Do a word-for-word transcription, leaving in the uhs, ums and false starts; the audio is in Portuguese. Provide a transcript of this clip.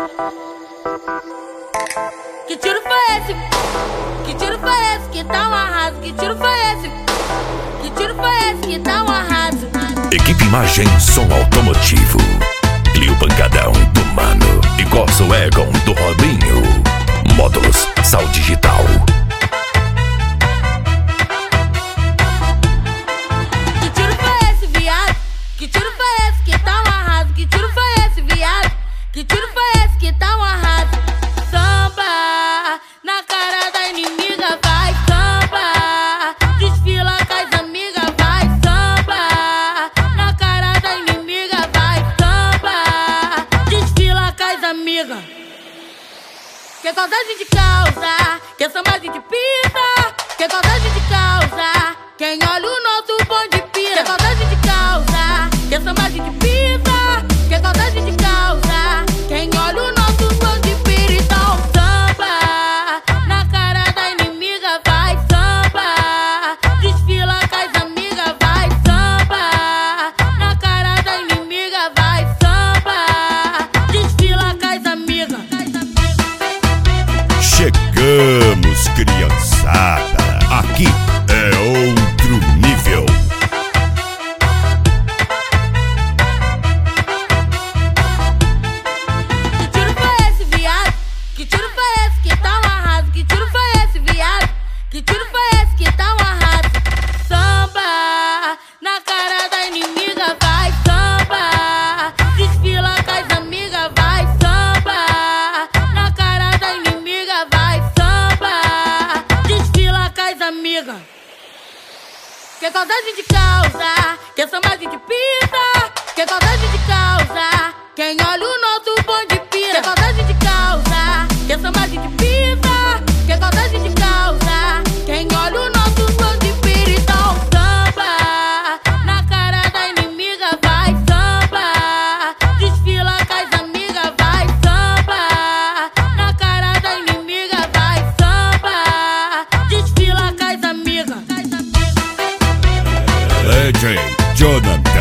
Que tiro foi esse? Que tiro foi esse que tá um arraso? Que tiro foi esse? Que tiro foi esse que tá um arraso? Equipe Imagem Som Automotivo, Clio Pancadão do Mano e Corso Egon do Robinho. Módulos Sal Digital. Que tiro foi esse, viado? Que tiro foi esse que tá um arraso? Que tiro foi esse, viado? Que tiro foi esse que tá um arraso? Samba na cara da inimiga, vai samba. Desfila com as amigas, vai samba. Na cara da inimiga, vai samba. Desfila com as amigas. Que saudade de causa, que samba a gente pisa. Que saudade de causa, quem olha o nosso bonde pira. Que saudade de causa, que samba a gente pisa. Que saudade de causa, quem olha o nosso bonde pira. Então samba na cara da inimiga, vai samba. Desfila com as amigas, vai samba. Na cara da inimiga, vai samba. Desfila com as amigas. Chegamos, criançada. Aqui é outro nível. Que tiro foi esse, viado? Que tiro foi esse que tá um arraso? Que tiro foi esse, viado? Que tiro foi esse que tá um arraso? Samba na cara da inimiga, vai samba. Desfila com as amigas, vai samba. Na cara da inimiga, vai samba. Desfila com as amigas. Que saudade de causa, que samba a gente pisa. Que saudade de causa, quem olha o nosso bonde pira. Que saudade de causa, que samba a gente pisa. Que saudade de causa, quem olha o nosso bonde pira. Então samba na cara da inimiga, vai samba. Desfila com as amigas, vai samba. Na cara da inimiga, vai samba. Desfila com as amigas. D J Jonathan.